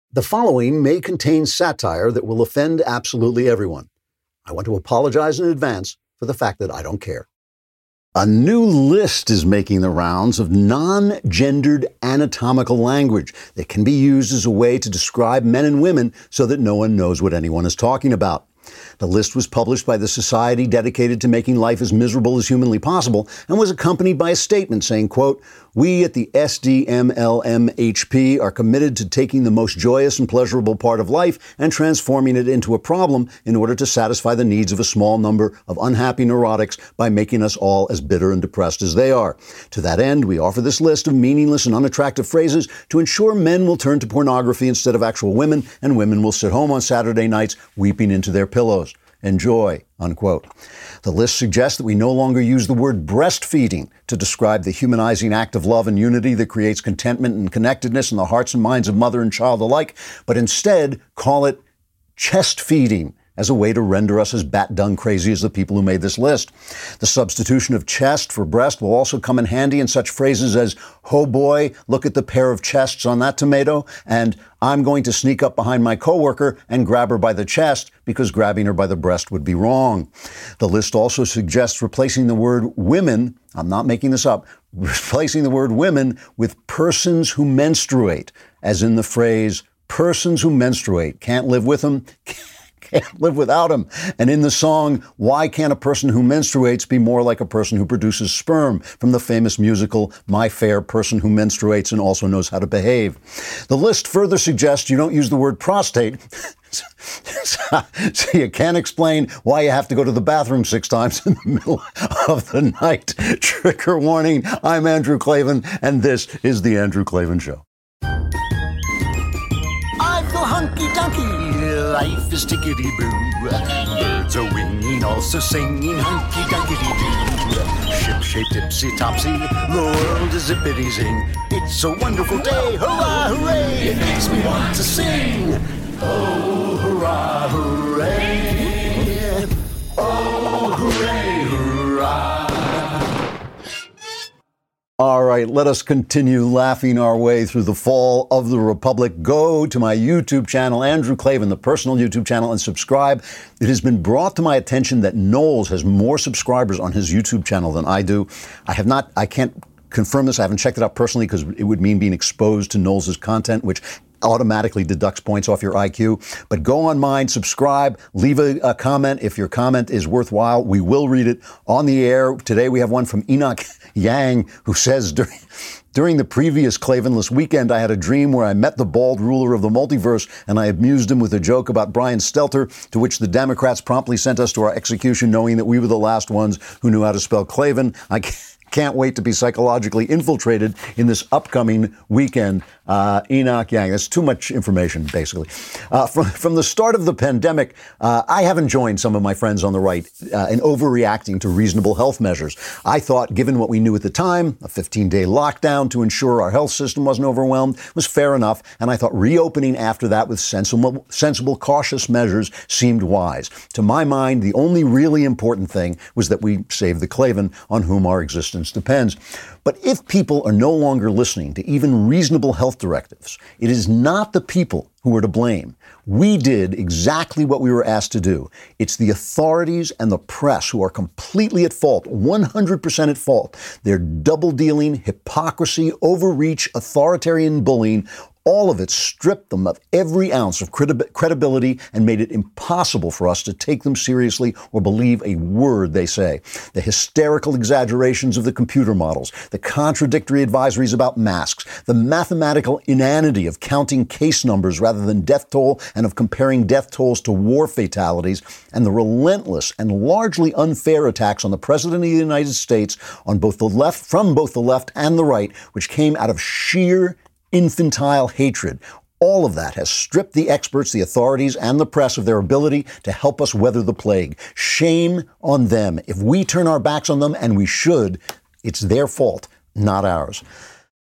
The following may contain satire that will offend absolutely everyone. I want to apologize in advance for the fact that I don't care. A new list is making the rounds of non-gendered anatomical language that can be used as a way to describe men and women so that no one knows what anyone is talking about. The list was published by the society dedicated to making life as miserable as humanly possible and was accompanied by a statement saying, quote, "We at the SDMLMHP are committed to taking the most joyous and pleasurable part of life and transforming it into a problem in order to satisfy the needs of a small number of unhappy neurotics by making us all as bitter and depressed as they are. To that end, we offer this list of meaningless and unattractive phrases to ensure men will turn to pornography instead of actual women, and women will sit home on Saturday nights weeping into their pillows. Enjoy," unquote. The list suggests that we no longer use the word breastfeeding to describe the humanizing act of love and unity that creates contentment and connectedness in the hearts and minds of mother and child alike, but instead call it chest feeding as a way to render us as bat-dung crazy as the people who made this list. The substitution of chest for breast will also come in handy in such phrases as, "Oh boy, look at the pair of chests on that tomato," and "I'm going to sneak up behind my coworker and grab her by the chest because grabbing her by the breast would be wrong." The list also suggests replacing the word women, I'm not making this up, replacing the word women with persons who menstruate, as in the phrase, "persons who menstruate, can't live with them, can't live without him." And in the song, "Why Can't a Person Who Menstruates Be More Like a Person Who Produces Sperm?" from the famous musical My Fair Person Who Menstruates and Also Knows How to Behave. The list further suggests you don't use the word prostate, so you can't explain why you have to go to the bathroom 6 times in the middle of the night. Trigger warning, I'm Andrew Klavan, and this is The Andrew Klavan Show. I feel hunky-dunky, life is tickety-boo. Birds are winging, also singing hunky-dunky-doo. Ship-shaped, tipsy-topsy, the world is zippity-zing. It's a wonderful day, hurrah, hooray! It makes me want to sing. Oh, hurrah, hooray! Oh, hooray, hurrah! All right, let us continue laughing our way through the fall of the Republic. Go to my YouTube channel, Andrew Klavan, the personal YouTube channel, and subscribe. It has been brought to my attention that Knowles has more subscribers on his YouTube channel than I do. I can't confirm this. I haven't checked it out personally because it would mean being exposed to Knowles' content, which automatically deducts points off your IQ. But go on mine, subscribe, leave a comment. If your comment is worthwhile, we will read it on the air. Today we have one from Enoch Yang, who says, during the previous Klavanless weekend, I had a dream where I met the bald ruler of the multiverse, and I amused him with a joke about Brian Stelter, to which the Democrats promptly sent us to our execution, knowing that we were the last ones who knew how to spell Klavan. I can't wait to be psychologically infiltrated in this upcoming weekend. Enoch Yang. That's too much information, basically. From the start of the pandemic, I haven't joined some of my friends on the right in overreacting to reasonable health measures. I thought, given what we knew at the time, a 15-day lockdown to ensure our health system wasn't overwhelmed was fair enough, and I thought reopening after that with sensible, cautious measures seemed wise. To my mind, the only really important thing was that we save the Klavan on whom our existence depends. But if people are no longer listening to even reasonable health directives, it is not the people who are to blame. We did exactly what we were asked to do. It's the authorities and the press who are completely at fault, 100% at fault. Their double-dealing, hypocrisy, overreach, authoritarian bullying, all of it stripped them of every ounce of credibility and made it impossible for us to take them seriously or believe a word they say. The hysterical exaggerations of the computer models, the contradictory advisories about masks, the mathematical inanity of counting case numbers rather than death toll and of comparing death tolls to war fatalities, and the relentless and largely unfair attacks on the President of the United States on both the left, from both the left and the right, which came out of sheer infantile hatred. All of that has stripped the experts, the authorities, and the press of their ability to help us weather the plague. Shame on them. If we turn our backs on them, and we should, it's their fault, not ours.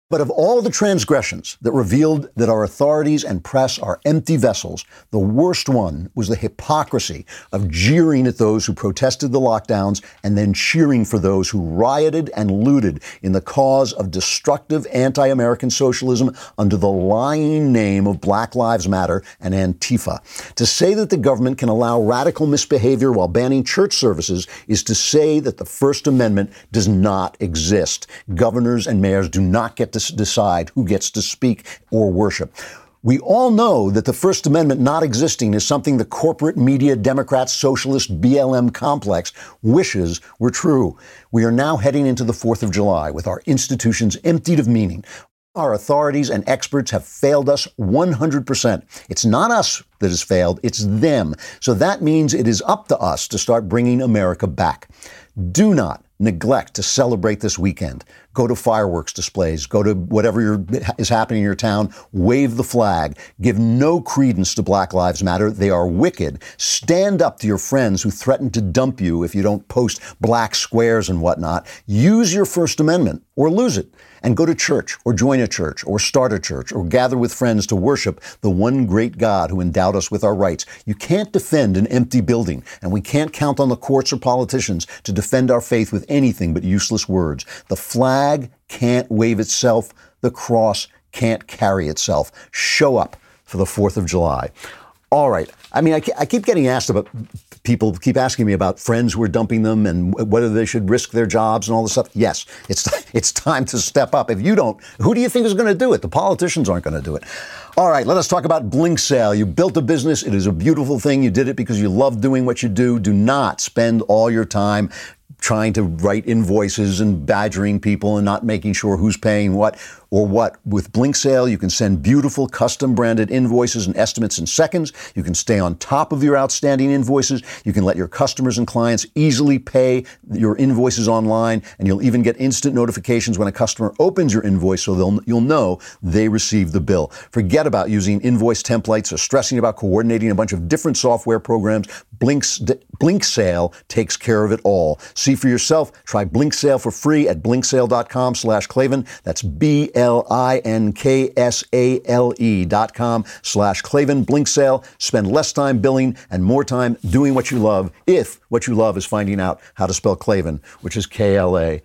But of all the transgressions that revealed that our authorities and press are empty vessels, the worst one was the hypocrisy of jeering at those who protested the lockdowns and then cheering for those who rioted and looted in the cause of destructive anti-American socialism under the lying name of Black Lives Matter and Antifa. To say that the government can allow radical misbehavior while banning church services is to say that the First Amendment does not exist. Governors and mayors do not get to decide who gets to speak or worship. We all know that the First Amendment not existing is something the corporate media, Democrat, socialist, BLM complex wishes were true. We are now heading into the 4th of July with our institutions emptied of meaning. Our authorities and experts have failed us 100%. It's not us that has failed, it's them. So that means it is up to us to start bringing America back. Do not neglect to celebrate this weekend. Go to fireworks displays, go to whatever is happening in your town, wave the flag, give no credence to Black Lives Matter. They are wicked. Stand up to your friends who threaten to dump you if you don't post black squares and whatnot. Use your First Amendment or lose it. And go to church or join a church or start a church or gather with friends to worship the one great God who endowed us with our rights. You can't defend an empty building, and we can't count on the courts or politicians to defend our faith with anything but useless words. The flag can't wave itself. The cross can't carry itself. Show up for the 4th of July. All right. I mean, I keep getting asked about, people keep asking me about friends who are dumping them and whether they should risk their jobs and all this stuff. Yes, it's time to step up. If you don't, who do you think is going to do it? The politicians aren't going to do it. All right, let us talk about Blinksale. You built a business. It is a beautiful thing. You did it because you love doing what you do. Do not spend all your time trying to write invoices and badgering people and not making sure who's paying what or what. With Blinksale, you can send beautiful custom branded invoices and estimates in seconds. You can stay on top of your outstanding invoices. You can let your customers and clients easily pay your invoices online, and you'll even get instant notifications when a customer opens your invoice so you'll know they received the bill. Forget about using invoice templates or stressing about coordinating a bunch of different software programs. Blinksale takes care of it all. See for yourself. Try Blinksale for free at blinksale.com/Klavan. That's BLINKSALE.com/Klavan. Blinksale. Spend less time billing and more time doing what you love, if what you love is finding out how to spell Klavan, which is KLAVAN.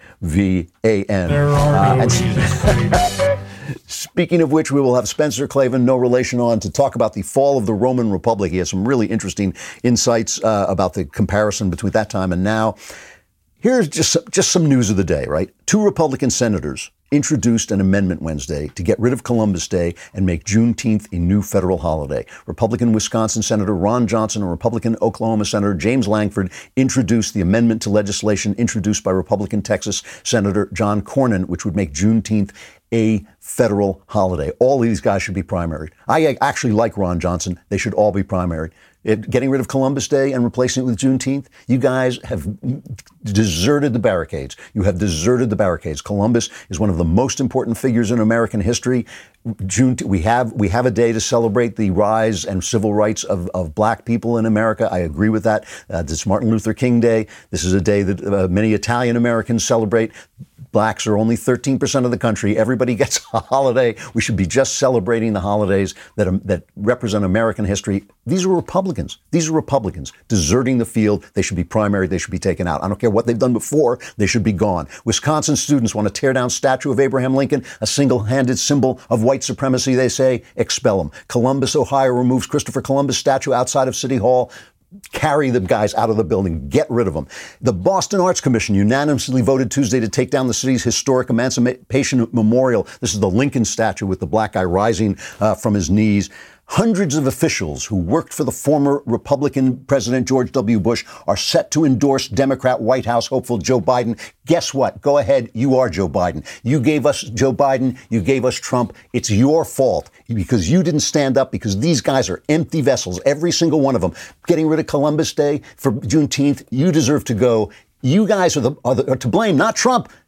Speaking of which, we will have Spencer Klavan, no relation, on to talk about the fall of the Roman Republic. He has some really interesting insights about the comparison between that time and now. Here's just some news of the day, right? 2 Republican senators introduced an amendment Wednesday to get rid of Columbus Day and make Juneteenth a new federal holiday. Republican Wisconsin Senator Ron Johnson and Republican Oklahoma Senator James Langford introduced the amendment to legislation introduced by Republican Texas Senator John Cornyn, which would make Juneteenth a federal holiday. All of these guys should be primaried. I actually like Ron Johnson. They should all be primaried. Getting rid of Columbus Day and replacing it with Juneteenth, you guys have deserted the barricades. You have deserted the barricades. Columbus is one of the most important figures in American history. We have a day to celebrate the rise and civil rights of black people in America. I agree with that. It's Martin Luther King Day. This is a day that many Italian Americans celebrate. Blacks are only 13% of the country. Everybody gets a holiday. We should be just celebrating the holidays that represent American history. These are Republicans. These are Republicans deserting the field. They should be primaried. They should be taken out. I don't care what they've done before. They should be gone. Wisconsin students want to tear down statue of Abraham Lincoln, a single-handed symbol of white supremacy. They say, expel them. Columbus, Ohio removes Christopher Columbus statue outside of City Hall. Carry the guys out of the building. Get rid of them. The Boston Arts Commission unanimously voted Tuesday to take down the city's historic Emancipation Memorial. This is the Lincoln statue with the black guy rising from his knees. Hundreds of officials who worked for the former Republican President George W. Bush are set to endorse Democrat White House hopeful Joe Biden. Guess what? Go ahead. You are Joe Biden. You gave us Joe Biden. You gave us Trump. It's your fault because you didn't stand up, because these guys are empty vessels, every single one of them. Getting rid of Columbus Day for Juneteenth, you deserve to go. You guys are to blame, not Trump.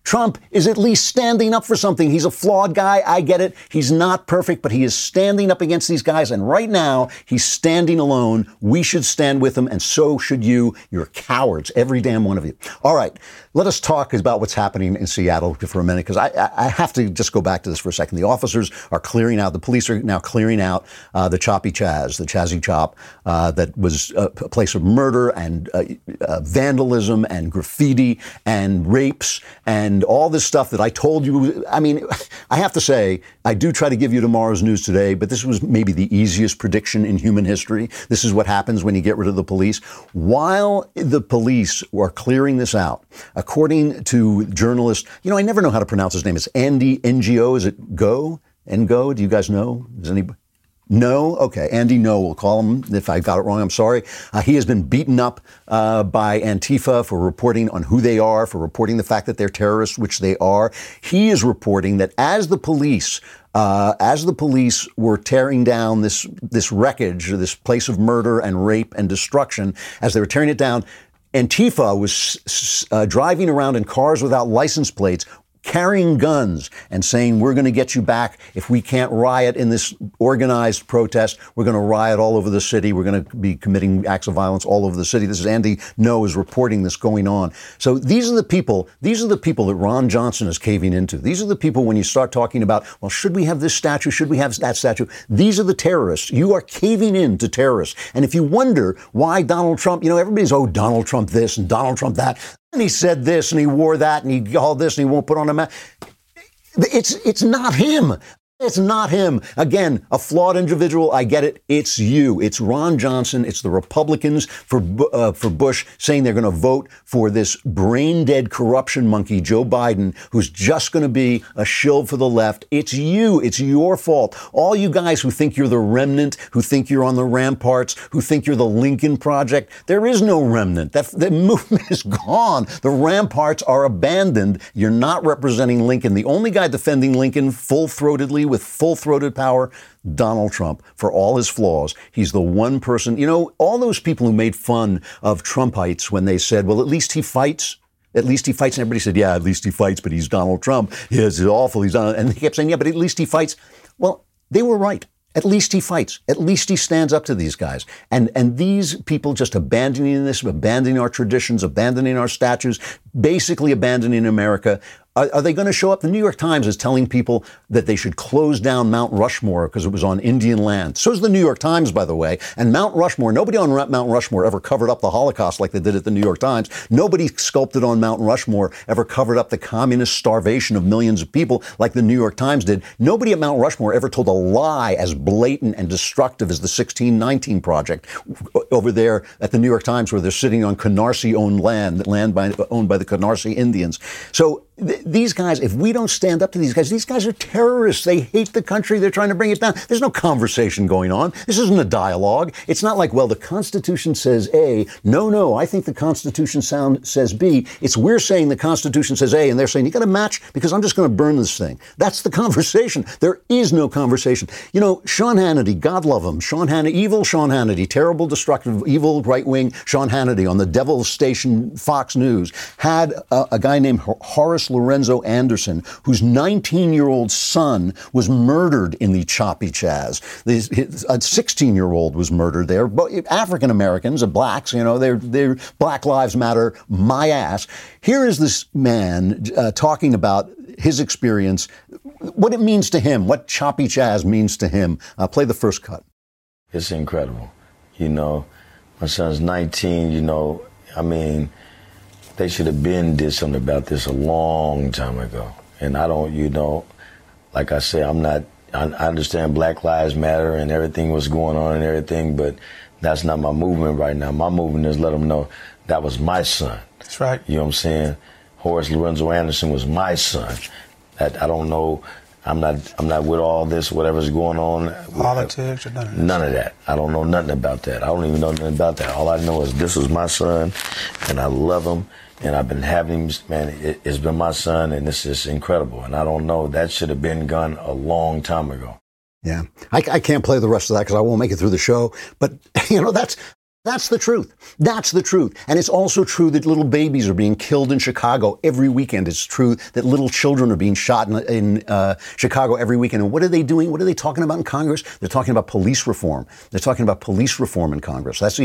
Trump is at least standing up for something. He's a flawed guy. I get it. He's not perfect, but he is standing up against these guys. And right now, he's standing alone. We should stand with him, and so should you. You're cowards, every damn one of you. All right, let us talk about what's happening in Seattle for a minute, because I have to just go back to this for a second. The officers are clearing out, the police are now clearing out the Choppy Chaz, the Chazzy Chop, that was a place of murder and vandalism and graffiti and rapes and all this stuff that I told you. I mean, I have to say, I do try to give you tomorrow's news today, but this was maybe the easiest prediction in human history. This is what happens when you get rid of the police. While the police were clearing this out, according to journalist, I never know how to pronounce his name. It's Andy Ngo. Is it Go? Ngo? Do you guys know? Does anybody? No? Okay. Andy No, we'll call him. If I got it wrong, I'm sorry. He has been beaten up by Antifa for reporting on who they are, for reporting the fact that they're terrorists, which they are. He is reporting that as the police were tearing down this wreckage, this place of murder and rape and destruction, as they were tearing it down, Antifa was driving around in cars without license plates, carrying guns and saying, we're going to get you back. If we can't riot in this organized protest, we're going to riot all over the city. We're going to be committing acts of violence all over the city. This is Andy No is reporting this going on. So these are the people that Ron Johnson is caving into. These are the people, when you start talking about, well, should we have this statue? Should we have that statue? These are the terrorists. You are caving in to terrorists. And if you wonder why Donald Trump, everybody's, Donald Trump this and Donald Trump that. And he said this and he wore that and he all this and he won't put on a mask. It's not him. It's not him. Again, a flawed individual. I get it. It's you. It's Ron Johnson. It's the Republicans for Bush saying they're going to vote for this brain-dead corruption monkey, Joe Biden, who's just going to be a shill for the left. It's you. It's your fault. All you guys who think you're the remnant, who think you're on the ramparts, who think you're the Lincoln Project, there is no remnant. The movement is gone. The ramparts are abandoned. You're not representing Lincoln. The only guy defending Lincoln full-throatedly with full-throated power, Donald Trump, for all his flaws. He's the one person, all those people who made fun of Trumpites when they said, well, at least he fights. At least he fights. And everybody said, yeah, at least he fights, but he's Donald Trump. Yes, it's awful. And they kept saying, yeah, but at least he fights. Well, they were right. At least he fights. At least he stands up to these guys. And these people just abandoning this, abandoning our traditions, abandoning our statues, basically abandoning America. Are they going to show up? The New York Times is telling people that they should close down Mount Rushmore because it was on Indian land. So is the New York Times, by the way. And Mount Rushmore, nobody on Mount Rushmore ever covered up the Holocaust like they did at the New York Times. Nobody sculpted on Mount Rushmore ever covered up the communist starvation of millions of people like the New York Times did. Nobody at Mount Rushmore ever told a lie as blatant and destructive as the 1619 Project over there at the New York Times, where they're sitting on Canarsie-owned land owned by the Canarsie Indians. So these guys, if we don't stand up to these guys are terrorists. They hate the country. They're trying to bring it down. There's no conversation going on. This isn't a dialogue. It's not like, well, the Constitution says A. No, I think the Constitution says B. It's we're saying the Constitution says A, and they're saying, you got to match because I'm just going to burn this thing. That's the conversation. There is no conversation. Sean Hannity, God love him. Evil Sean Hannity, terrible, destructive, evil, right-wing Sean Hannity on the devil's station Fox News had a guy named Horace Lorenzo Anderson, whose 19-year-old son was murdered in the Choppy Chaz. A 16-year-old was murdered there. African Americans, blacks, they're Black Lives Matter, my ass. Here is this man talking about his experience, what it means to him, what Choppy Chaz means to him. Play the first cut. It's incredible. My son's 19, they should have did something about this a long time ago. And I don't, like I say, I understand Black Lives Matter and everything was going on and everything, but that's not my movement right now. My movement is let them know that was my son. That's right. You know what I'm saying? Horace Lorenzo Anderson was my son. That I don't know. I'm not with all this, whatever's going on. Politics or none of that. None of that. I don't know nothing about that. I don't even know nothing about that. All I know is this is my son, and I love him, and I've been having him, man, it's been my son, and this is incredible. And I don't know, that should have been done a long time ago. Yeah. I can't play the rest of that because I won't make it through the show. But, that's That's the truth. That's the truth. And it's also true that little babies are being killed in Chicago every weekend. It's true that little children are being shot in Chicago every weekend. And what are they doing? What are they talking about in Congress? They're talking about police reform. They're talking about police reform in Congress. That's,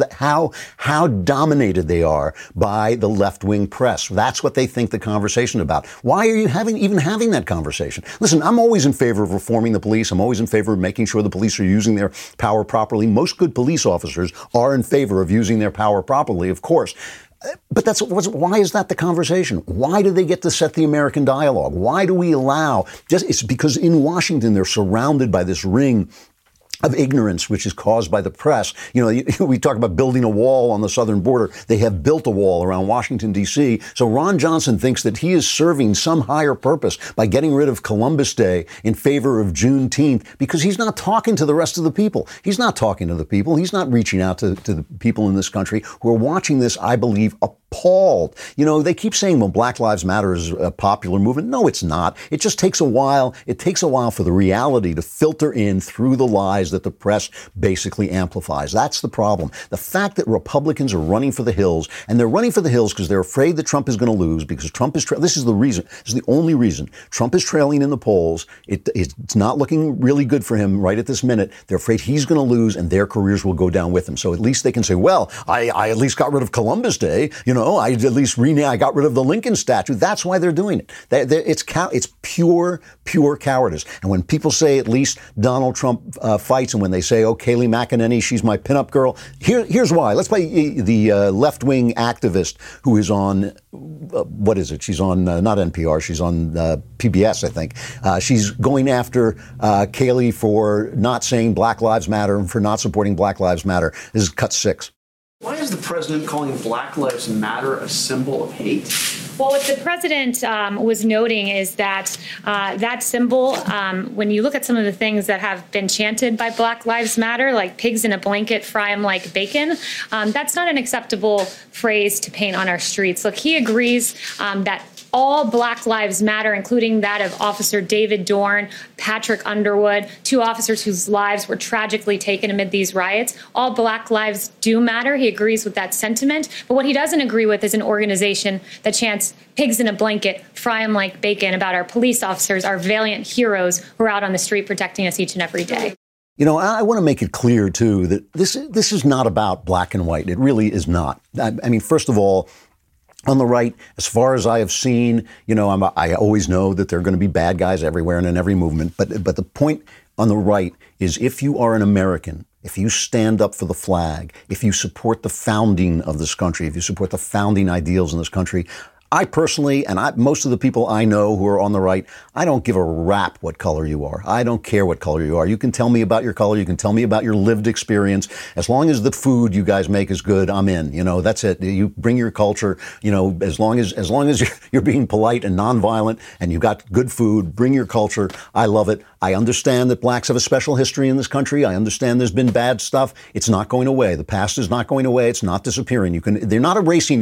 how dominated they are by the left-wing press. That's what they think the conversation about. Why are you even having that conversation? Listen, I'm always in favor of reforming the police. I'm always in favor of making sure the police are using their power properly. Most good police officers are in favor of using their power properly, of course. But why is that the conversation? Why do they get to set the American dialogue? Why do we allow? It's because in Washington, they're surrounded by this ring of ignorance, which is caused by the press. We talk about building a wall on the southern border. They have built a wall around Washington, D.C. So Ron Johnson thinks that he is serving some higher purpose by getting rid of Columbus Day in favor of Juneteenth, because he's not talking to the rest of the people. He's not talking to the people. He's not reaching out to the people in this country who are watching this, I believe, appalled. They keep saying, well, Black Lives Matter is a popular movement. No, it's not. It just takes a while. It takes a while for the reality to filter in through the lies that the press basically amplifies. That's the problem. The fact that Republicans are running for the hills, and they're running for the hills because they're afraid that Trump is going to lose, because Trump is, this is the reason, this is the only reason. Trump is trailing in the polls. It's not looking really good for him right at this minute. They're afraid he's going to lose and their careers will go down with him. So at least they can say, well, I at least got rid of Columbus Day. I at least I got rid of the Lincoln statue. That's why they're doing it. It's pure cowardice. And when people say at least Donald Trump fights, and when they say, oh, Kayleigh McEnany, she's my pinup girl, here's why. Let's play the left-wing activist who is on, what is it? She's on, not NPR, she's on PBS, I think. She's going after Kayleigh for not saying Black Lives Matter and for not supporting Black Lives Matter. This is cut 6. Why is the president calling Black Lives Matter a symbol of hate? Well, what the president was noting is that that symbol, when you look at some of the things that have been chanted by Black Lives Matter, like pigs in a blanket, fry 'em like bacon, that's not an acceptable phrase to paint on our streets. Look, he agrees that all Black Lives Matter, including that of Officer David Dorn, Patrick Underwood, 2 officers whose lives were tragically taken amid these riots. All Black lives do matter. He agrees with that sentiment. But what he doesn't agree with is an organization that chants pigs in a blanket, fry 'em like bacon about our police officers, our valiant heroes who are out on the street protecting us each and every day. I want to make it clear, too, that this is not about black and white. It really is not. I mean, first of all, on the right, as far as I have seen, I always know that there are going to be bad guys everywhere and in every movement. But the point on the right is, if you are an American, if you stand up for the flag, if you support the founding of this country, if you support the founding ideals in this country, I personally, and most of the people I know who are on the right, I don't give a rap what color you are. I don't care what color you are. You can tell me about your color. You can tell me about your lived experience. As long as the food you guys make is good, I'm in. That's it. You bring your culture. As long as you're being polite and nonviolent and you've got good food, bring your culture. I love it. I understand that blacks have a special history in this country. I understand there's been bad stuff. It's not going away. The past is not going away. It's not disappearing. They're not erasing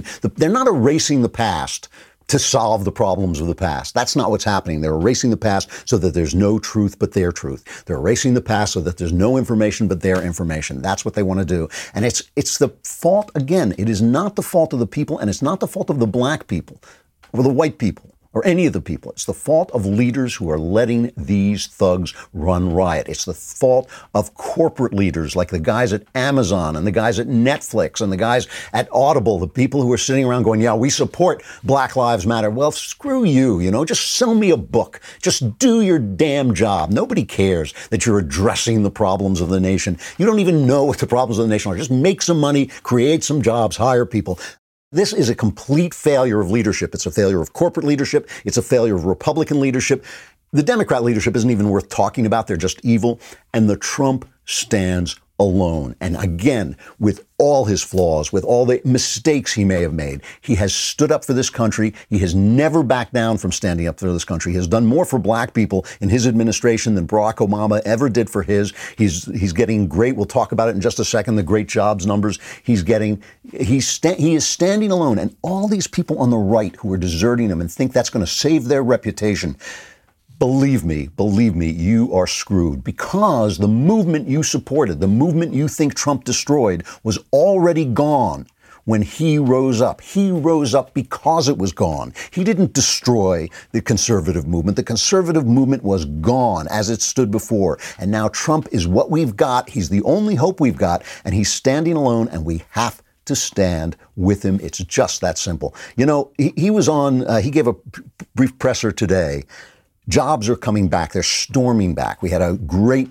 the past to solve the problems of the past. That's not what's happening. They're erasing the past so that there's no truth but their truth. They're erasing the past so that there's no information but their information. That's what they want to do. And it's the fault, again, it is not the fault of the people, and it's not the fault of the black people or the white people or any of the people. It's the fault of leaders who are letting these thugs run riot. It's the fault of corporate leaders like the guys at Amazon and the guys at Netflix and the guys at Audible, the people who are sitting around going, yeah, we support Black Lives Matter. Well, screw you, just sell me a book. Just do your damn job. Nobody cares that you're addressing the problems of the nation. You don't even know what the problems of the nation are. Just make some money, create some jobs, hire people. This is a complete failure of leadership. It's a failure of corporate leadership. It's a failure of Republican leadership. The Democrat leadership isn't even worth talking about. They're just evil. And the Trump stands alone. And again, with all his flaws, with all the mistakes he may have made, he has stood up for this country. He has never backed down from standing up for this country. He has done more for black people in his administration than Barack Obama ever did for his. He's getting great. We'll talk about it in just a second. The great jobs numbers he is standing alone. And all these people on the right who are deserting him and think that's going to save their reputation, Believe me, you are screwed, because the movement you supported, the movement you think Trump destroyed, was already gone when he rose up. He rose up because it was gone. He didn't destroy the conservative movement. The conservative movement was gone as it stood before. And now Trump is what we've got. He's the only hope we've got, and he's standing alone, and we have to stand with him. It's just that simple. You know, he was on, he gave a brief presser today. Jobs are coming back. They're storming back. We had a great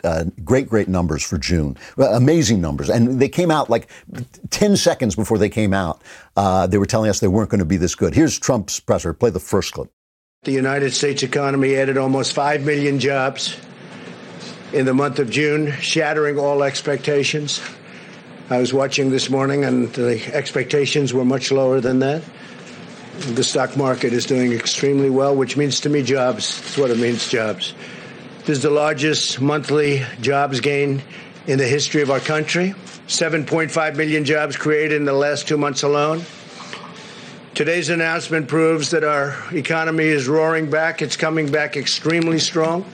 numbers for June. Amazing numbers. And they came out like 10 seconds before they came out. They were telling us they weren't going to be this good. Here's Trump's presser. Play the first clip. The United States economy added almost 5 million jobs in the month of June, shattering all expectations. I was watching this morning, and the expectations were much lower than that. The stock market is doing extremely well, which means to me jobs. That's what it means, jobs. This is the largest monthly jobs gain in the history of our country. 7.5 million jobs created in the last 2 months alone. Today's announcement proves that our economy is roaring back. It's coming back extremely strong.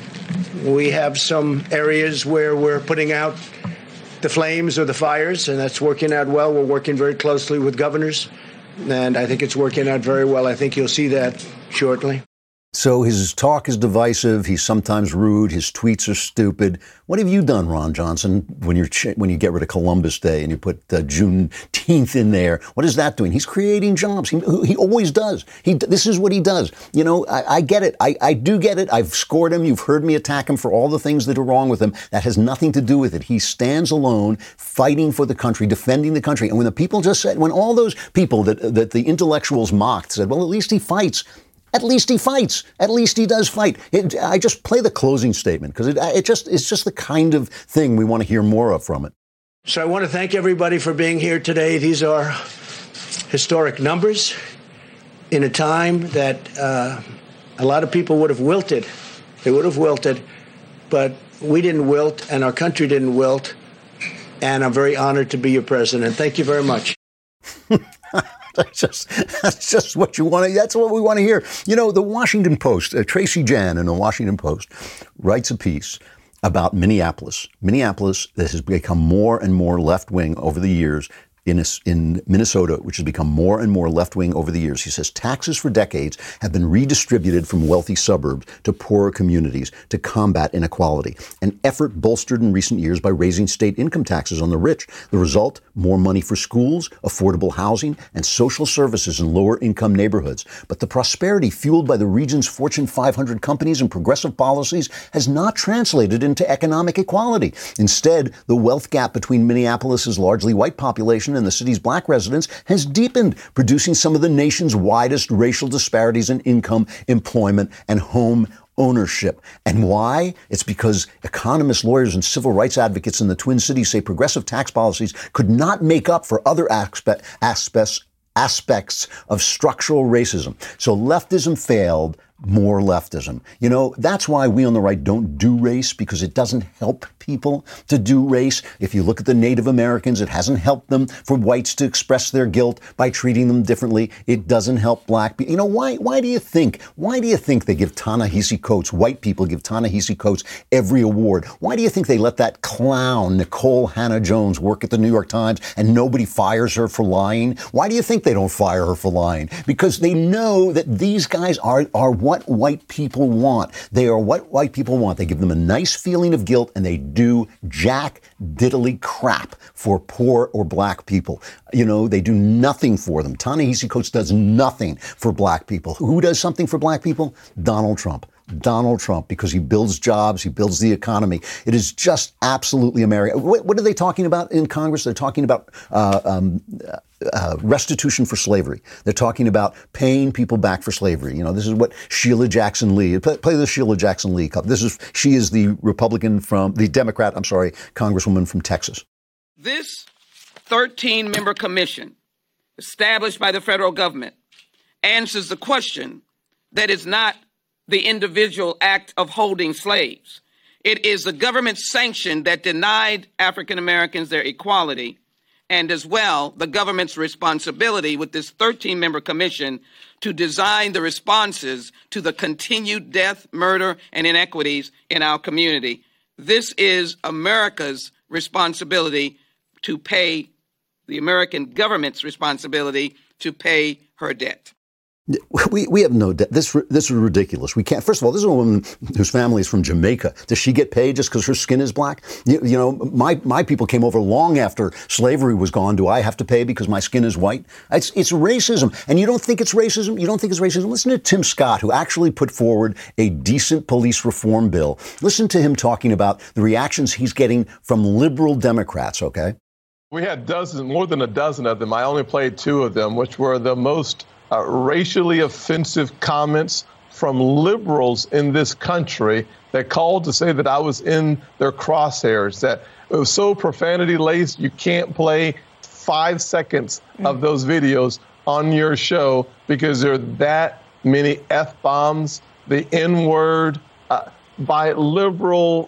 We have some areas where we're putting out the flames or the fires, and that's working out well. We're working very closely with governors, and I think it's working out very well. I think you'll see that shortly. So his talk is divisive. He's sometimes rude. His tweets are stupid. What have you done, Ron Johnson, when you get rid of Columbus Day and you put Juneteenth in there? What is that doing? He's creating jobs. He always does. This is what he does. You know, I get it. I do get it. I've scored him. You've heard me attack him for all the things that are wrong with him. That has nothing to do with it. He stands alone, fighting for the country, defending the country. And when the people just said, when all those people that the intellectuals mocked said, well, at least he fights. At least he fights. At least he does fight. I just play the closing statement because it's just the kind of thing we want to hear more of from it. So I want to thank everybody for being here today. These are historic numbers in a time that a lot of people would have wilted. They would have wilted, but we didn't wilt and our country didn't wilt. And I'm very honored to be your president. Thank you very much. That's just what you want to. That's what we want to hear. You know, the Washington Post, Tracy Jan in the Washington Post writes a piece about Minneapolis. Minneapolis that has become more and more left wing over the years. In Minnesota, which has become more and more left-wing over the years. He says taxes for decades have been redistributed from wealthy suburbs to poorer communities to combat inequality, an effort bolstered in recent years by raising state income taxes on the rich. The result, more money for schools, affordable housing, and social services in lower-income neighborhoods. But the prosperity fueled by the region's Fortune 500 companies and progressive policies has not translated into economic equality. Instead, the wealth gap between Minneapolis's largely white population and the city's black residents has deepened, producing some of the nation's widest racial disparities in income, employment, and home ownership. And why? It's because economists, lawyers, and civil rights advocates in the Twin Cities say progressive tax policies could not make up for other aspects of structural racism. So leftism failed. More leftism. You know, that's why we on the right don't do race, because it doesn't help people to do race. If you look at the Native Americans, it hasn't helped them for whites to express their guilt by treating them differently. It doesn't help black people. You know, why do you think they give Ta-Nehisi Coates, white people give Ta-Nehisi Coates every award? Why do you think they let that clown, Nicole Hannah-Jones, work at the New York Times and nobody fires her for lying? Why do you think they don't fire her for lying? Because they know that these guys are what white people want. They are what white people want. They give them a nice feeling of guilt, and they do jack diddly crap for poor or black people. You know, they do nothing for them. Ta-Nehisi Coates does nothing for black people. Who does something for black people? Donald Trump. Donald Trump, because he builds jobs, he builds the economy. It is just absolutely American. What are they talking about in Congress? They're talking about restitution for slavery. They're talking about paying people back for slavery. You know, this is what Sheila Jackson Lee, play the Sheila Jackson Lee clip. She is the Democrat, Congresswoman from Texas. This 13-member commission established by the federal government answers the question that is not the individual act of holding slaves. It is the government sanction that denied African Americans their equality and as well the government's responsibility with this 13-member commission to design the responses to the continued death, murder, and inequities in our community. This is America's responsibility to pay, the American government's responsibility to pay her debt. We have no debt. This is ridiculous. We can't. First of all, this is a woman whose family is from Jamaica. Does she get paid just because her skin is black? You know, my people came over long after slavery was gone. Do I have to pay because my skin is white? It's racism. And you don't think it's racism? You don't think it's racism? Listen to Tim Scott, who actually put forward a decent police reform bill. Listen to him talking about the reactions he's getting from liberal Democrats, okay? We had more than a dozen of them. I only played 2 of them, which were the most racially offensive comments from liberals in this country that called to say that I was in their crosshairs, that it was so profanity-laced you can't play 5 seconds of those videos on your show because there are that many F-bombs, the N-word, by liberal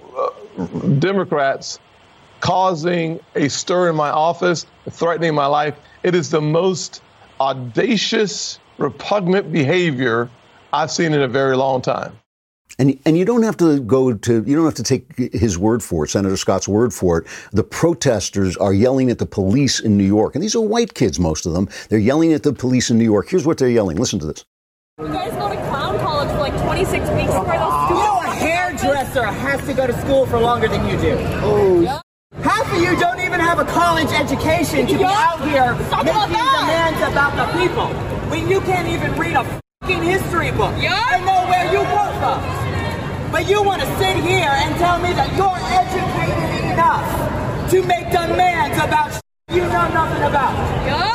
Democrats causing a stir in my office, threatening my life. It is the most audacious, repugnant behavior I've seen in a very long time. And you don't have to you don't have to take his word for it, Senator Scott's word for it. The protesters are yelling at the police in New York. And these are white kids, most of them. They're yelling at the police in New York. Here's what they're yelling. Listen to this. You guys go to clown college for like 26 weeks. You know a hairdresser has to go to school for longer than you do. Oh. Yep. Half of you don't even have a college education to be out here making demands about the people. When you can't even read a fucking history book and know where you come from. But you want to sit here and tell me that you're educated enough to make demands about you know nothing about.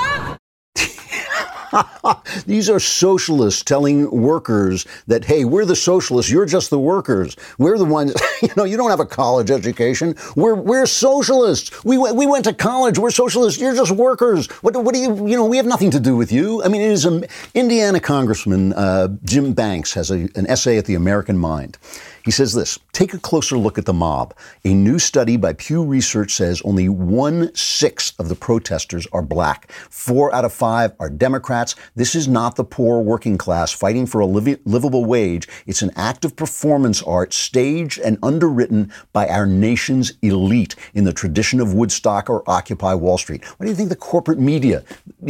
These are socialists telling workers that, hey, we're the socialists, you're just the workers. We're the ones, you don't have a college education. We're socialists. We went to college. We're socialists. You're just workers. What do you, we have nothing to do with you. I mean, it is Indiana Congressman Jim Banks has an essay at the American Mind. He says this: take a closer look at the mob. A new study by Pew Research says only 1/6 of the protesters are black. 4 out of 5 are Democrats. This is not the poor working class fighting for a livable wage. It's an act of performance art staged and underwritten by our nation's elite in the tradition of Woodstock or Occupy Wall Street. What do you think the corporate media?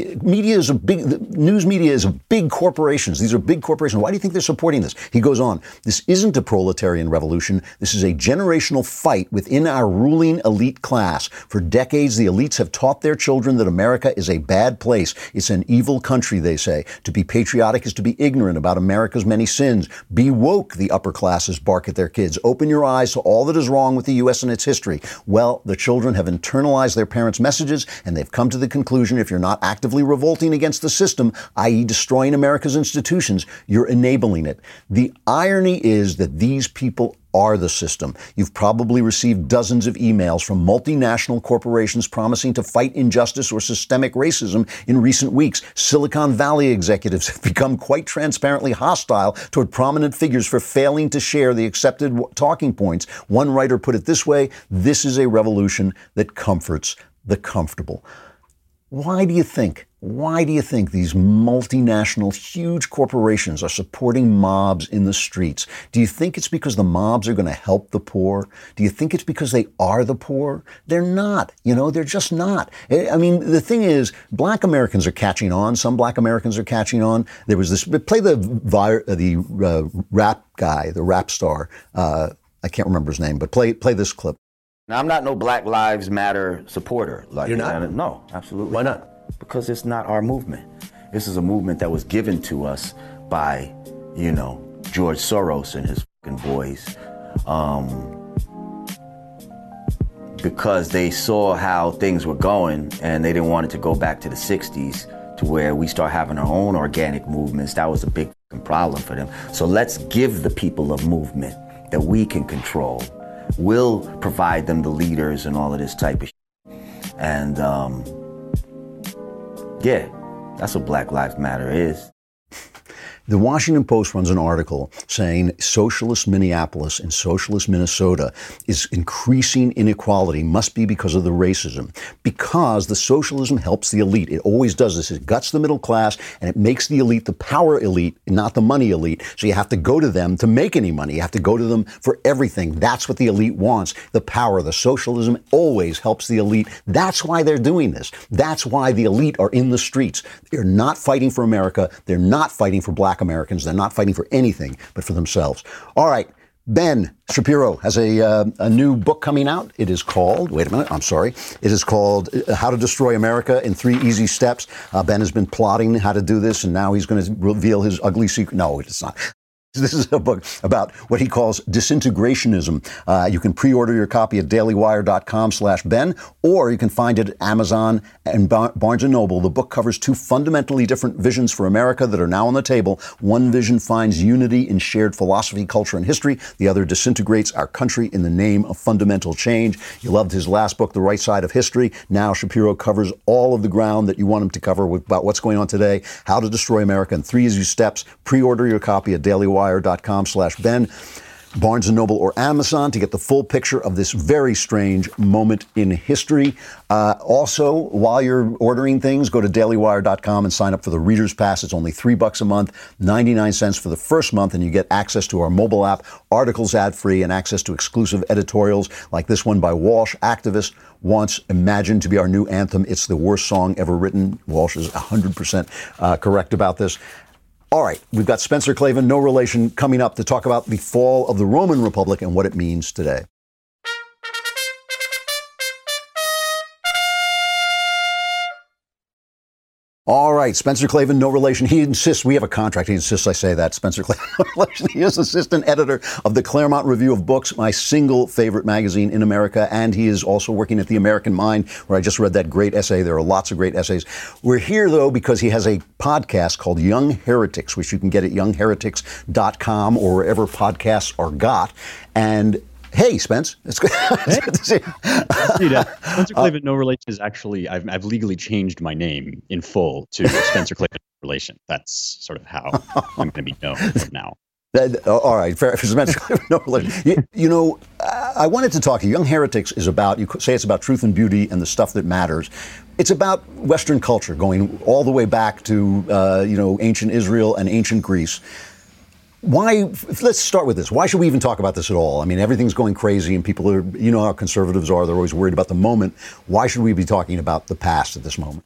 The news media is big corporations. These are big corporations. Why do you think they're supporting this? He goes on, this isn't a proletarian revolution. This is a generational fight within our ruling elite class. For decades, the elites have taught their children that America is a bad place. It's an evil country, they say. To be patriotic is to be ignorant about America's many sins. Be woke, the upper classes bark at their kids. Open your eyes to all that is wrong with the U.S. and its history. Well, the children have internalized their parents' messages, and they've come to the conclusion if you're not actively revolting against the system, i.e. destroying America's institutions, you're enabling it. The irony is that these people are the system. You've probably received dozens of emails from multinational corporations promising to fight injustice or systemic racism in recent weeks. Silicon Valley executives have become quite transparently hostile toward prominent figures for failing to share the accepted talking points. One writer put it this way: this is a revolution that comforts the comfortable. Why do you think these multinational, huge corporations are supporting mobs in the streets? Do you think it's because the mobs are going to help the poor? Do you think it's because they are the poor? They're not. They're just not. I mean, the thing is, black Americans are catching on. Some black Americans are catching on. There was this, play the rap guy, the rap star. I can't remember his name, but play this clip. Now, I'm not no Black Lives Matter supporter. You're not? No, absolutely. Why not? Because it's not our movement. This is a movement that was given to us by, George Soros and his fucking boys. Because they saw how things were going and they didn't want it to go back to the 60s to where we start having our own organic movements. That was a big fucking problem for them. So let's give the people a movement that we can control. We'll provide them the leaders and all of this type of shit. And, that's what Black Lives Matter is. The Washington Post runs an article saying socialist Minneapolis and socialist Minnesota is increasing inequality, must be because of the racism, because the socialism helps the elite. It always does this. It guts the middle class and it makes the elite the power elite, not the money elite. So you have to go to them to make any money. You have to go to them for everything. That's what the elite wants, the power. The socialism always helps the elite. That's why they're doing this. That's why the elite are in the streets. They're not fighting for America. They're not fighting for black Americans. They're not fighting for anything but for themselves. All right. Ben Shapiro has a new book coming out. It is called, wait a minute, I'm sorry. It is called How to Destroy America in 3 Easy Steps. Ben has been plotting how to do this, and now he's going to reveal his ugly secret. No, it's not. This is a book about what he calls disintegrationism. You can pre-order your copy at dailywire.com/Ben, or you can find it at Amazon and Barnes & Noble. The book covers 2 fundamentally different visions for America that are now on the table. One vision finds unity in shared philosophy, culture, and history. The other disintegrates our country in the name of fundamental change. You loved his last book, The Right Side of History. Now Shapiro covers all of the ground that you want him to cover about what's going on today, how to destroy America in 3 easy steps. Pre-order your copy at dailywire.com/Ben, Barnes & Noble or Amazon to get the full picture of this very strange moment in history. Also, while you're ordering things, go to dailywire.com and sign up for the Reader's Pass. It's only $3 a month, 99 cents for the first month, and you get access to our mobile app, articles ad-free, and access to exclusive editorials like this one by Walsh, activist, wants Imagine to be our new anthem. It's the worst song ever written. Walsh is 100% correct about this. All right, we've got Spencer Klavan, no relation, coming up to talk about the fall of the Roman Republic and what it means today. All right, Spencer Klavan, no relation. He insists, we have a contract. He insists I say that. Spencer Klavan, no relation. He is assistant editor of the Claremont Review of Books, my single favorite magazine in America. And he is also working at the American Mind, where I just read that great essay. There are lots of great essays. We're here, though, because he has a podcast called Young Heretics, which you can get at youngheretics.com or wherever podcasts are got. And hey, Spence. It's good, it's good to see you. Spencer Klavan, no relation is actually, I've legally changed my name in full to Spencer Klavan, no relation. That's sort of how I'm going to be known from now. All right, fair. Spencer Klavan, no relation. You know, I wanted to talk to you. Young Heretics is about, you could say it's about truth and beauty and the stuff that matters. It's about Western culture going all the way back to, ancient Israel and ancient Greece. Why? Let's start with this. Why should we even talk about this at all? I mean, everything's going crazy and people are, you know how conservatives are. They're always worried about the moment. Why should we be talking about the past at this moment?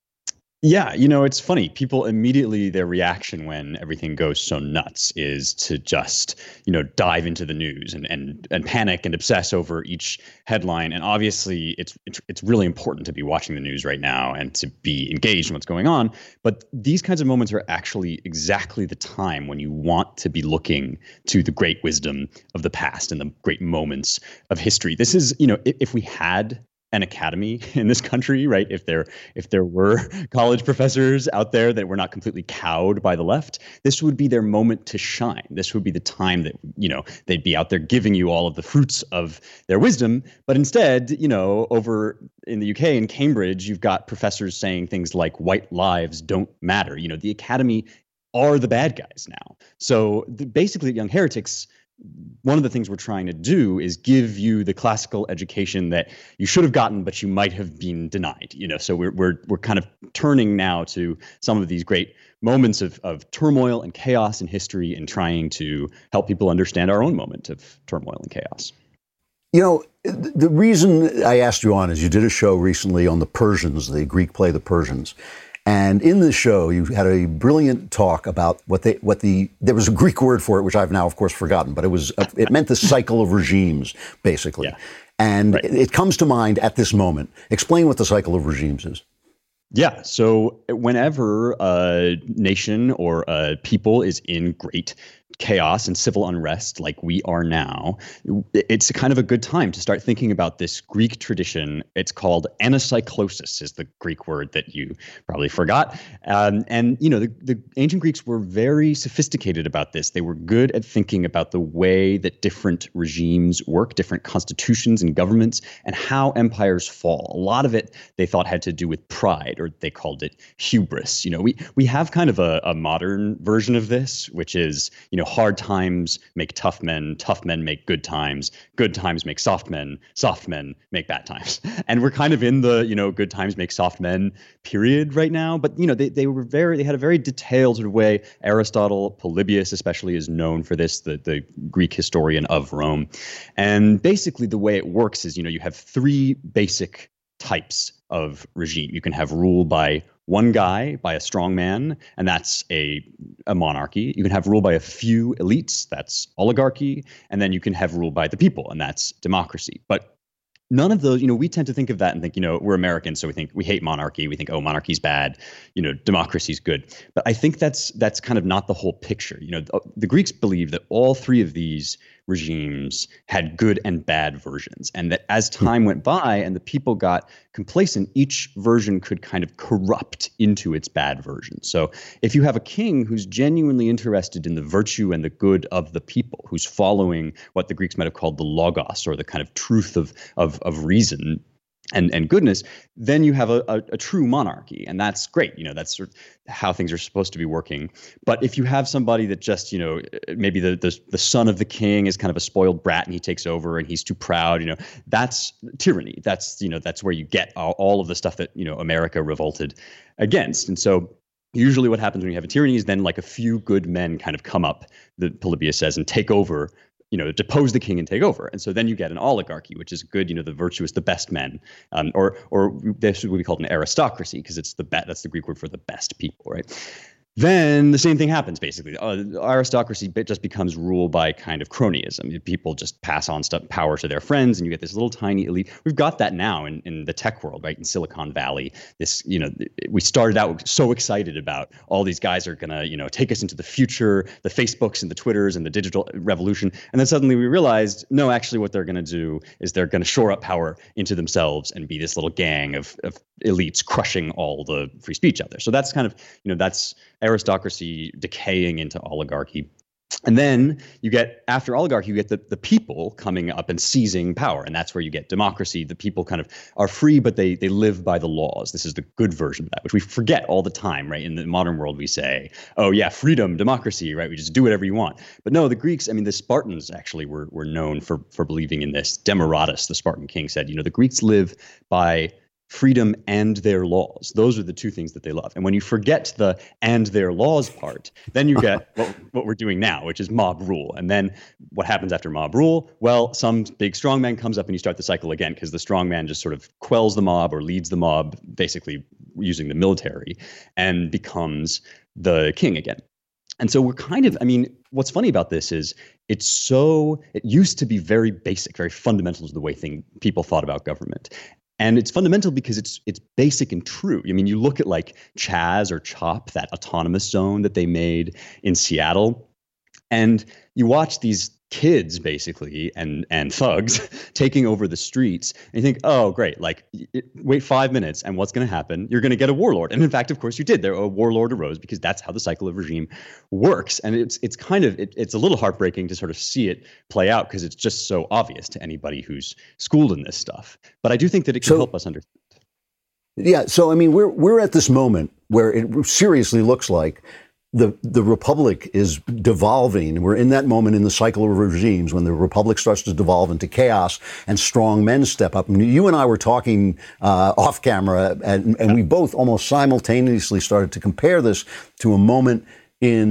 Yeah, you know, it's funny. People immediately, their reaction when everything goes so nuts is to just, dive into the news and panic and obsess over each headline. And obviously, it's really important to be watching the news right now and to be engaged in what's going on. But these kinds of moments are actually exactly the time when you want to be looking to the great wisdom of the past and the great moments of history. This is, if we had an academy in this country, right? If there were college professors out there that were not completely cowed by the left, this would be their moment to shine. This would be the time that, they'd be out there giving you all of the fruits of their wisdom. But instead, over in the UK in Cambridge, you've got professors saying things like white lives don't matter. The academy are the bad guys now. So basically, Young Heretics, one of the things we're trying to do is give you the classical education that you should have gotten, but you might have been denied. So we're kind of turning now to some of these great moments of turmoil and chaos in history and trying to help people understand our own moment of turmoil and chaos. The reason I asked you on is you did a show recently on the Persians, the Greek play, The Persians. And in the show, you had a brilliant talk about there was a Greek word for it, which I've now, of course, forgotten, but it meant the cycle of regimes, basically. Yeah. And right. It comes to mind at this moment. Explain what the cycle of regimes is. Yeah. So whenever a nation or a people is in great chaos and civil unrest like we are now, it's kind of a good time to start thinking about this Greek tradition. It's called anacyclosis, is the Greek word that you probably forgot. And you know, the ancient Greeks were very sophisticated about this. They were good at thinking about the way that different regimes work, different constitutions and governments, and how empires fall. A lot of it they thought had to do with pride, or they called it hubris. You know, we have kind of a modern version of this, which is, you know, hard times make tough men make good times make soft men make bad times. And we're kind of in the, you know, good times make soft men period right now. But, you know, they had a very detailed sort of way. Aristotle, Polybius especially, is known for this, the Greek historian of Rome. And basically the way it works is, you know, you have three basic types of regime. You can have rule by one guy, by a strong man, and that's a monarchy. You can have rule by a few elites, that's oligarchy, and then you can have rule by the people, and that's democracy. But none of those, you know, we tend to think of that and think, you know, we're Americans, so we hate monarchy. We think, oh, monarchy's bad, you know, democracy's good. But I think that's kind of not the whole picture. You know, the Greeks believed that all three of these regimes had good and bad versions, and that as time went by and the people got complacent, each version could kind of corrupt into its bad version. So if you have a king who's genuinely interested in the virtue and the good of the people, who's following what the Greeks might have called the logos, or the kind of truth of reason and goodness, then you have a true monarchy, and that's great. You know, that's sort of how things are supposed to be working. But if you have somebody that just, you know, maybe the son of the king is kind of a spoiled brat and he takes over and he's too proud, you know, that's tyranny. That's, you know, that's where you get all of the stuff that, you know, America revolted against. And so usually what happens when you have a tyranny is then like a few good men kind of come up, the Polybius says, and take over, you know, depose the king and take over. And so then you get an oligarchy, which is good, you know, the virtuous, the best men, or this would be called an aristocracy, because it's that's the Greek word for the best people, right? Then the same thing happens, basically. Aristocracy just becomes ruled by kind of cronyism. People just pass on power to their friends, and you get this little tiny elite. We've got that now in the tech world, right? In Silicon Valley, this, you know, we started out so excited about all these guys are going to, you know, take us into the future, the Facebooks and the Twitters and the digital revolution. And then suddenly we realized, no, actually what they're going to do is they're going to shore up power into themselves and be this little gang of elites crushing all the free speech out there. So that's kind of, you know, that's aristocracy decaying into oligarchy. And then you get, after oligarchy, you get the people coming up and seizing power. And that's where you get democracy. The people kind of are free, but they live by the laws. This is the good version of that, which we forget all the time, right? In the modern world, we say, oh yeah, freedom, democracy, right? We just do whatever you want. But no, the Greeks, I mean, the Spartans actually were known for believing in this. Demaratus, the Spartan king, said, you know, the Greeks live by freedom and their laws. Those are the two things that they love. And when you forget the and their laws part, then you get what we're doing now, which is mob rule. And then what happens after mob rule? Well, some big strongman comes up and you start the cycle again, because the strongman just sort of quells the mob or leads the mob, basically using the military, and becomes the king again. And so we're kind of, I mean, what's funny about this is it used to be very basic, very fundamental to the way people thought about government. And it's fundamental because it's basic and true. I mean, you look at like Chaz or CHOP, that autonomous zone that they made in Seattle, and you watch these kids basically and thugs taking over the streets, and you think, oh, great, like wait 5 minutes and what's going to happen? You're going to get a warlord. And in fact, of course you did. A warlord arose, because that's how the cycle of regime works. And it's kind of, it's a little heartbreaking to sort of see it play out, because it's just so obvious to anybody who's schooled in this stuff. But I do think that it can help us understand. Yeah. So, I mean, we're at this moment where it seriously looks like the republic is devolving. We're in that moment in the cycle of regimes when the republic starts to devolve into chaos and strong men step up. I mean, you and I were talking off camera, and we both almost simultaneously started to compare this to a moment in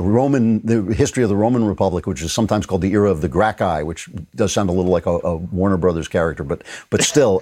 the history of the Roman Republic, which is sometimes called the era of the Gracchi, which does sound a little like a Warner Brothers character, but still.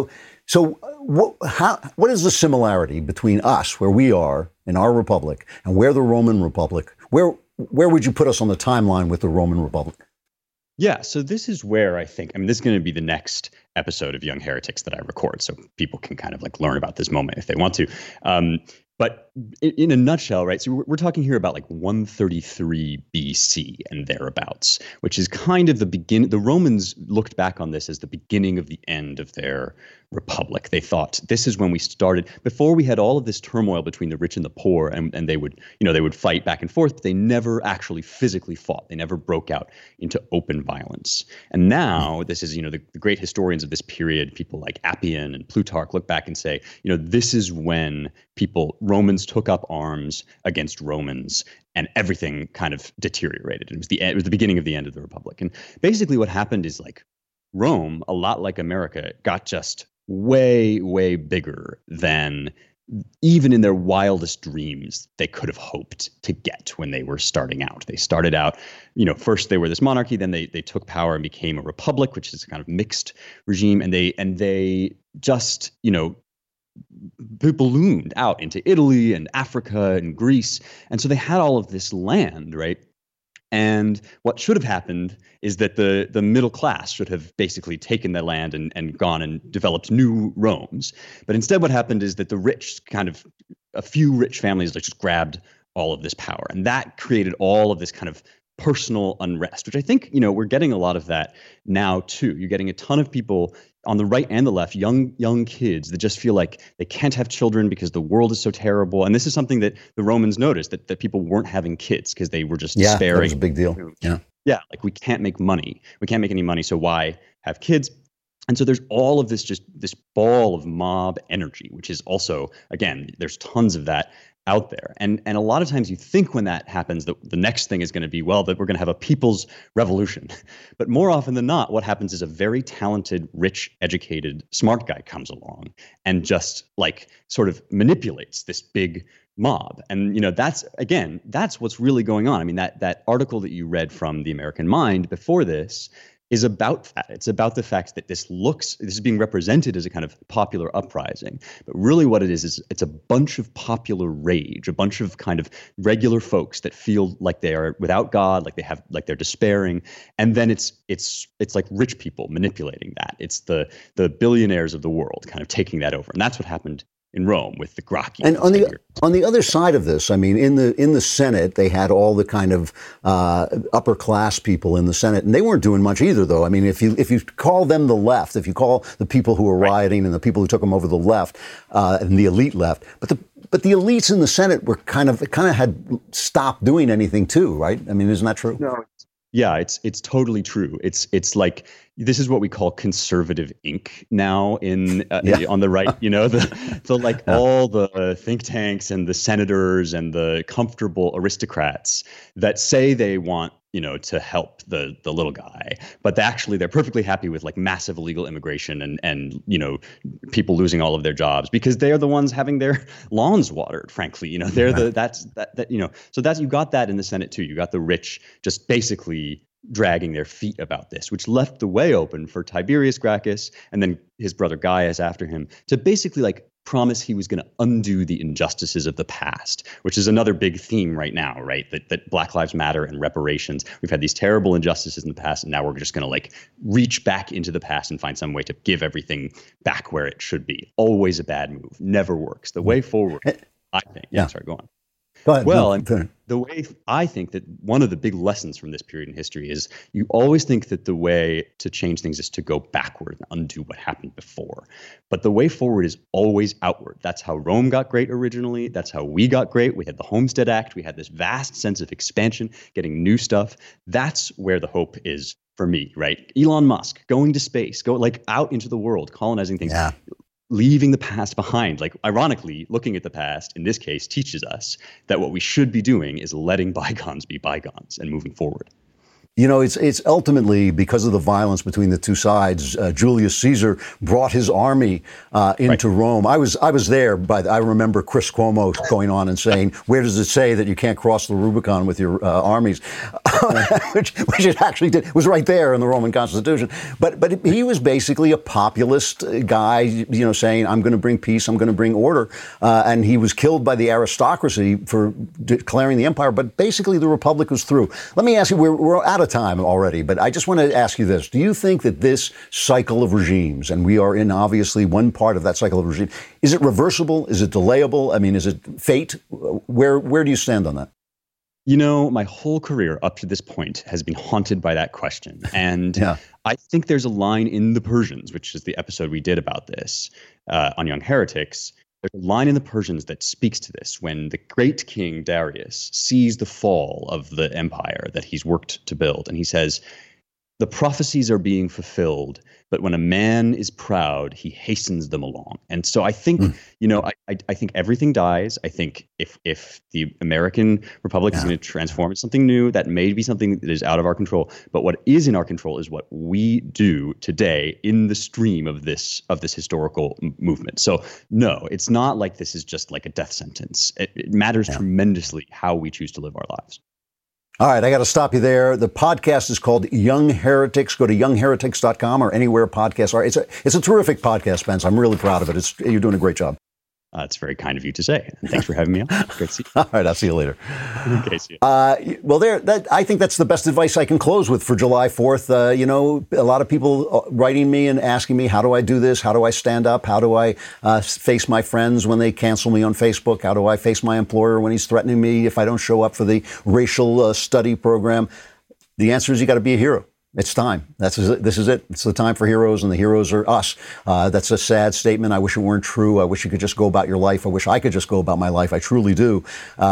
So what is the similarity between us, where we are in our republic, and where the Roman Republic? Where would you put us on the timeline with the Roman Republic? Yeah, so this is where I think, I mean, this is going to be the next episode of Young Heretics that I record, so people can kind of like learn about this moment if they want to. But in a nutshell, right, so we're talking here about like 133 BC and thereabouts, which is kind of the beginning. The Romans looked back on this as the beginning of the end of their republic. They thought this is when we started, before we had all of this turmoil between the rich and the poor, and they would, they would fight back and forth, but they never actually physically fought. They never broke out into open violence. And now this is, the great historians of this period, people like Appian and Plutarch, look back and say, this is when Romans took up arms against Romans, and everything kind of deteriorated. It was the beginning of the end of the Republic. And basically what happened is like Rome, a lot like America, got just way, way bigger than even in their wildest dreams they could have hoped to get when they were starting out. They started out, first they were this monarchy, then they took power and became a republic, which is a kind of mixed regime, and they just, ballooned out into Italy and Africa and Greece. And so they had all of this land, right? And what should have happened is that the middle class should have basically taken their land and gone and developed new Romes. But instead what happened is that the rich, a few rich families just grabbed all of this power. And that created all of this kind of personal unrest, which I think, we're getting a lot of that now too. You're getting a ton of people on the right and the left, young kids that just feel like they can't have children because the world is so terrible. And this is something that the Romans noticed, that people weren't having kids because they were just despairing. Yeah, that was a big deal. Yeah, like we can't make money. We can't make any money, so why have kids? And so there's all of this, just this ball of mob energy, which is also, again, there's tons of that out there. And a lot of times you think when that happens, that the next thing is going to be, that we're going to have a people's revolution. But more often than not, what happens is a very talented, rich, educated, smart guy comes along and just sort of manipulates this big mob. And, that's what's really going on. I mean, that article that you read from The American Mind before this is about that. It's about the fact that this is being represented as a kind of popular uprising. But really what it is it's a bunch of popular rage, a bunch of kind of regular folks that feel like they are without God, like they're despairing. And then it's like rich people manipulating that. It's the billionaires of the world kind of taking that over. And that's what happened in Rome with the Gracchi. And on the other side of this, I mean, in the Senate, they had all the kind of upper class people in the Senate, and they weren't doing much either, though. I mean, if you call them the left, if you call the people who were rioting and the people who took them over the left and the elite left, but the elites in the Senate were kind of had stopped doing anything too, right? I mean, isn't that true? No. Yeah, it's totally true. It's like, this is what we call conservative ink now on the right, all the think tanks and the senators and the comfortable aristocrats that say they want, to help the little guy, but they're perfectly happy with massive illegal immigration and people losing all of their jobs because they are the ones having their lawns watered, frankly. You got that in the Senate too. You got the rich just basically dragging their feet about this, which left the way open for Tiberius Gracchus and then his brother Gaius after him to basically promise he was going to undo the injustices of the past, which is another big theme right now, right? That Black Lives Matter and reparations. We've had these terrible injustices in the past, and now we're just going to reach back into the past and find some way to give everything back where it should be. Always a bad move. Never works. The way forward, I think. Yeah, sorry, go on. Go ahead. Well, and the way I think that one of the big lessons from this period in history is you always think that the way to change things is to go backward and undo what happened before. But the way forward is always outward. That's how Rome got great originally. That's how we got great. We had the Homestead Act. We had this vast sense of expansion, getting new stuff. That's where the hope is for me, right? Elon Musk going to space, go out into the world, colonizing things. Yeah. Leaving the past behind. Ironically, looking at the past, in this case, teaches us that what we should be doing is letting bygones be bygones and moving forward. It's ultimately because of the violence between the two sides. Julius Caesar brought his army into Rome. I was there, I remember Chris Cuomo going on and saying, "Where does it say that you can't cross the Rubicon with your armies?" which it actually did. It was right there in the Roman Constitution. But he was basically a populist guy, saying, "I'm going to bring peace, I'm going to bring order," and he was killed by the aristocracy for declaring the empire. But basically, the Republic was through. Let me ask you, we're out out of time already, but I just want to ask you this. Do you think that this cycle of regimes, and we are in obviously one part of that cycle of regime, is it reversible? Is it delayable? I mean, is it fate? Where do you stand on that? You know, my whole career up to this point has been haunted by that question. And I think there's a line in The Persians, which is the episode we did about this on Young Heretics. There's a line in The Persians that speaks to this when the great king Darius sees the fall of the empire that he's worked to build. And he says, the prophecies are being fulfilled, but when a man is proud, he hastens them along. And so I think, you know, I think everything dies. I think if the American Republic is going to transform into something new, that may be something that is out of our control. But what is in our control is what we do today in the stream of this historical movement. So no, it's not like this is just like a death sentence. It matters tremendously how we choose to live our lives. All right, I got to stop you there. The podcast is called Young Heretics. Go to youngheretics.com or anywhere podcasts are. It's a terrific podcast, Spence. I'm really proud of it. You're doing a great job. It's very kind of you to say. And thanks for having me on. Great to see you. All right, I'll see you later. Okay, see you. Well, I think that's the best advice I can close with for July 4th. You know, a lot of people writing me and asking me, how do I do this? How do I stand up? How do I face my friends when they cancel me on Facebook? How do I face my employer when he's threatening me if I don't show up for the racial study program? The answer is you got to be a hero. It's time. This is it. It's the time for heroes, and the heroes are us. That's a sad statement. I wish it weren't true. I wish you could just go about your life. I wish I could just go about my life. I truly do.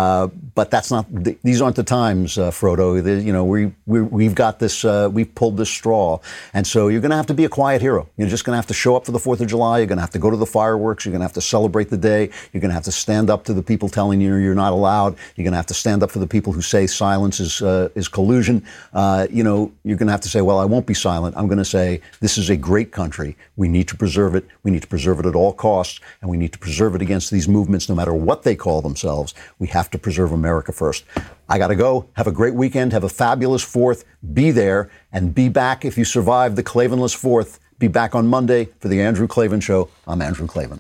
But that's not. These aren't the times, Frodo. You know, we've got this. We've pulled this straw, and so you're going to have to be a quiet hero. You're just going to have to show up for the 4th of July. You're going to have to go to the fireworks. You're going to have to celebrate the day. You're going to have to stand up to the people telling you you're not allowed. You're going to have to stand up for the people who say silence is collusion. You know, you're going to have to say, well, I won't be silent. I'm going to say, this is a great country. We need to preserve it. We need to preserve it at all costs, and we need to preserve it against these movements, no matter what they call themselves. We have to preserve America first. I got to go. Have a great weekend. Have a fabulous 4th. Be there and be back if you survive the Klavanless 4th. Be back on Monday for the Andrew Klavan Show. I'm Andrew Klavan.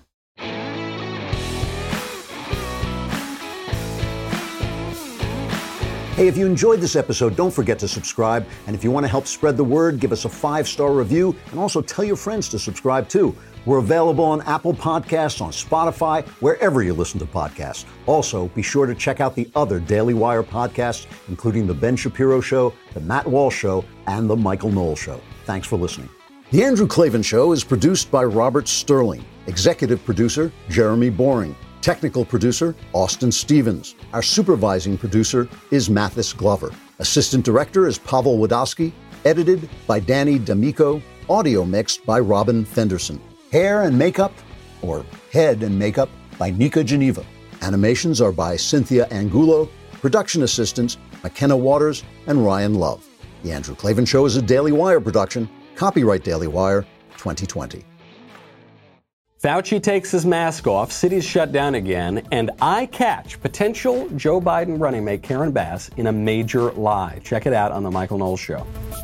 Hey, if you enjoyed this episode, don't forget to subscribe. And if you want to help spread the word, give us a 5-star review and also tell your friends to subscribe too. We're available on Apple Podcasts, on Spotify, wherever you listen to podcasts. Also, be sure to check out the other Daily Wire podcasts, including The Ben Shapiro Show, The Matt Walsh Show, and The Michael Knowles Show. Thanks for listening. The Andrew Klavan Show is produced by Robert Sterling. Executive producer, Jeremy Boring. Technical producer, Austin Stevens. Our supervising producer is Mathis Glover. Assistant director is Pavel Wadowski. Edited by Danny D'Amico. Audio mixed by Robin Fenderson. Hair and makeup, or head and makeup, by Nika Geneva. Animations are by Cynthia Angulo. Production assistants, McKenna Waters and Ryan Love. The Andrew Klavan Show is a Daily Wire production. Copyright Daily Wire 2020. Fauci takes his mask off, cities shut down again, and I catch potential Joe Biden running mate Karen Bass in a major lie. Check it out on The Michael Knowles Show.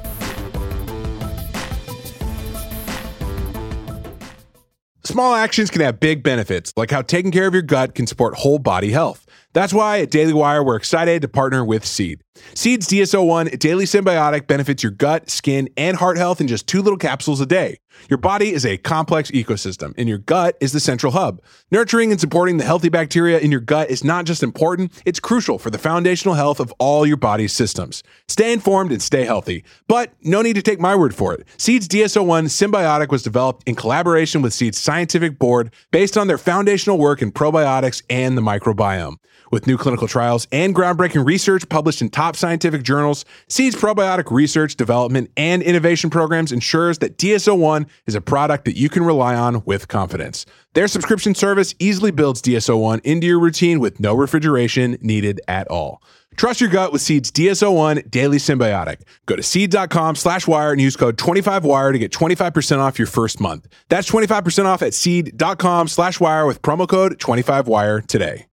Small actions can have big benefits, like how taking care of your gut can support whole body health. That's why at Daily Wire, we're excited to partner with Seed. Seed's DSO1 Daily Symbiotic benefits your gut, skin, and heart health in just 2 little capsules a day. Your body is a complex ecosystem, and your gut is the central hub. Nurturing and supporting the healthy bacteria in your gut is not just important, it's crucial for the foundational health of all your body's systems. Stay informed and stay healthy. But no need to take my word for it. Seed's DSO1 Symbiotic was developed in collaboration with Seed's scientific board based on their foundational work in probiotics and the microbiome. With new clinical trials and groundbreaking research published in top scientific journals, Seed's probiotic research, development, and innovation programs ensures that DSO1 is a product that you can rely on with confidence. Their subscription service easily builds DSO1 into your routine with no refrigeration needed at all. Trust your gut with Seed's DSO1 Daily Symbiotic. Go to seed.com/wire and use code 25wire to get 25% off your first month. That's 25% off at seed.com/wire with promo code 25wire today.